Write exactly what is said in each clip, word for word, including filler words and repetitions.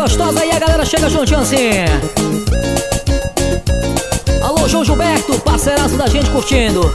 gostosa aí, a galera chega juntinho assim. Alô, João Gilberto, parceiraço da gente curtindo.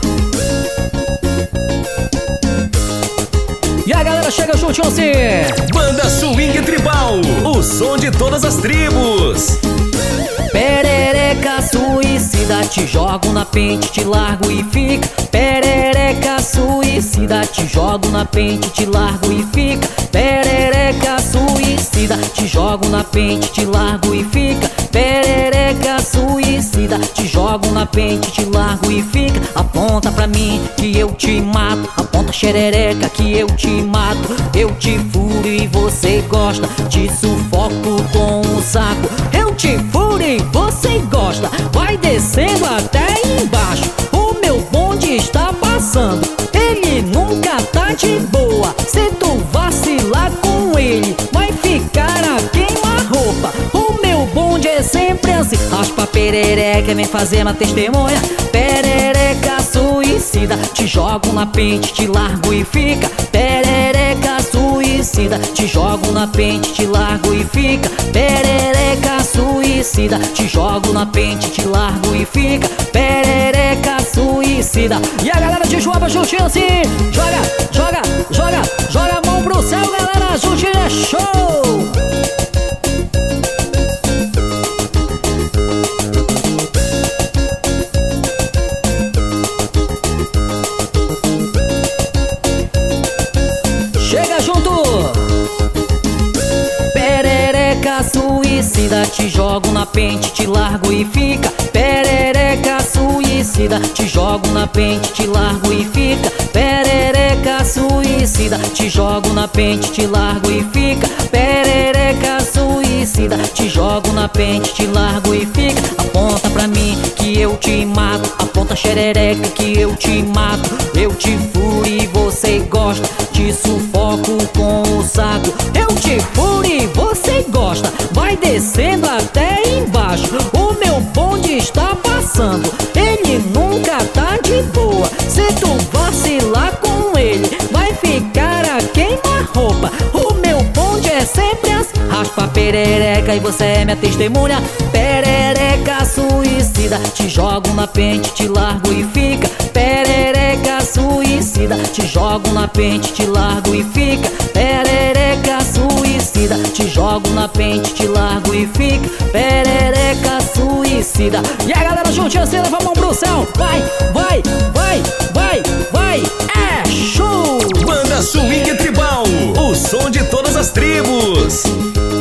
E a galera chega juntinho assim. Banda Swing Tribal, o som de todas as tribos. Perereca suicida, te jogo na pente, te largo e fica. Perereca suicida, te jogo na pente, te largo e fica. Perereca suicida, te jogo na pente, te largo e fica. Perereca suicida, te jogo na pente, te largo e fica. Aponta pra mim que eu te mato, aponta xerereca que eu te mato. Eu te furo e você gosta, te sufoco com o saco. Eu te furo e você gosta, vai descendo até embaixo. O meu bonde está passando, ele nunca tá de boa. Se tu vacilar com ele, vai ficar a queima-roupa. O meu bonde é sempre assim. Raspa perereca, vem fazer uma testemunha. Perereca suicida, te jogo na pente, te largo e fica. Perereca suicida, te jogo na pente, te largo e fica. Perereca suicida, te jogo na pente, te largo e fica. Perereca suicida. E a galera de Joaba juntinho assim. Joga, joga, joga, joga a mão pro céu, galera, juntinho é show. Chega junto. Perereca suicida, te jogo na pente, te largo e fica. Perereca suicida, te jogo na pente, te largo e fica. Perereca suicida, te jogo na pente, te largo e fica. Perereca suicida, te jogo na pente, te largo e fica. Aponta pra mim que eu te mato, aponta xerereca que eu te mato. Eu te furo e você gosta, te sufoco com o saco. Eu te furo e você gosta, vai descendo até embaixo. O meu bonde está passando, ele nunca tá de boa. Se tu vacilar com ele, vai ficar a queima-roupa. O meu bonde é sempre assim. Raspa perereca e você é minha testemunha. Perereca suicida, te jogo na pente, te largo e fica. Perereca suicida, te jogo na pente, te largo e fica. Perereca suicida, te jogo na pente, te largo e fica. Perereca suicida. E a galera juntinha assim, leva a mão pro céu. Vai, vai, vai, vai, vai. É show! Banda Swing Tribal, o som de todas as tribos.